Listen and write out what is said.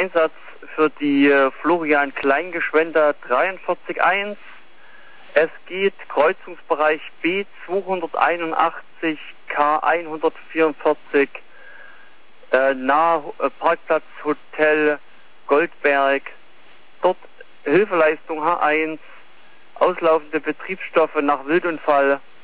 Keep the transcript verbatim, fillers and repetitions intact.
Einsatz für die äh, Florian Kleingeschwender dreiundvierzig eins. Es geht Kreuzungsbereich B zweihunderteinundachtzig K hundertvierundvierzig, äh, nahe äh, Parkplatz Hotel Goldberg. Dort Hilfeleistung H eins, auslaufende Betriebsstoffe nach Wildunfall.